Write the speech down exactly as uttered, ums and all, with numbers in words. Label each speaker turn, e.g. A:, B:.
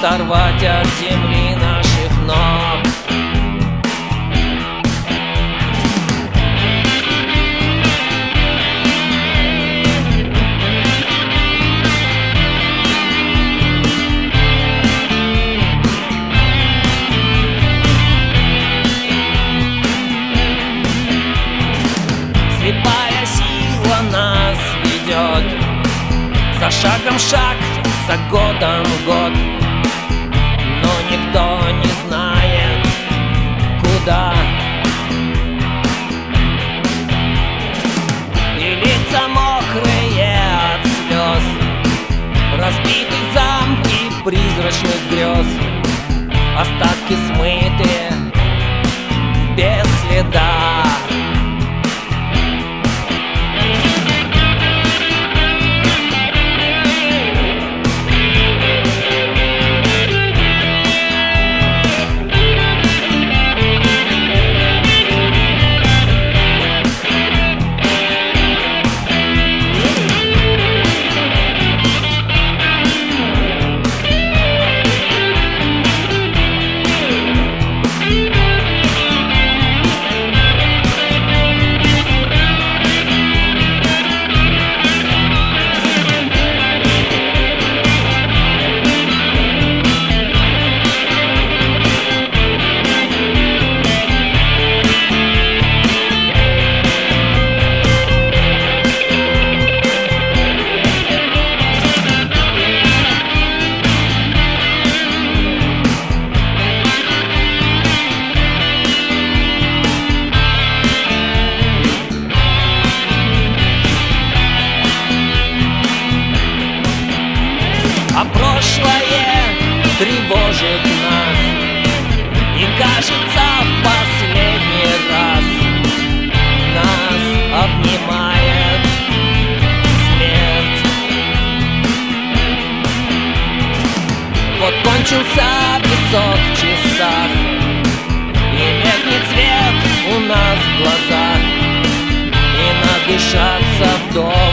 A: оторвать от земли наших ног. Слепая сила нас ведет, за шагом шаг, за годом год, но никто не знает, куда. И лица мокрые от слез, разбиты замки призрачных грез, остатки смытые без следа. А прошлое тревожит нас, и кажется, в последний раз нас обнимает смерть. Вот кончился песок в часах, и меркнет свет у нас в глазах, и надышаться вдох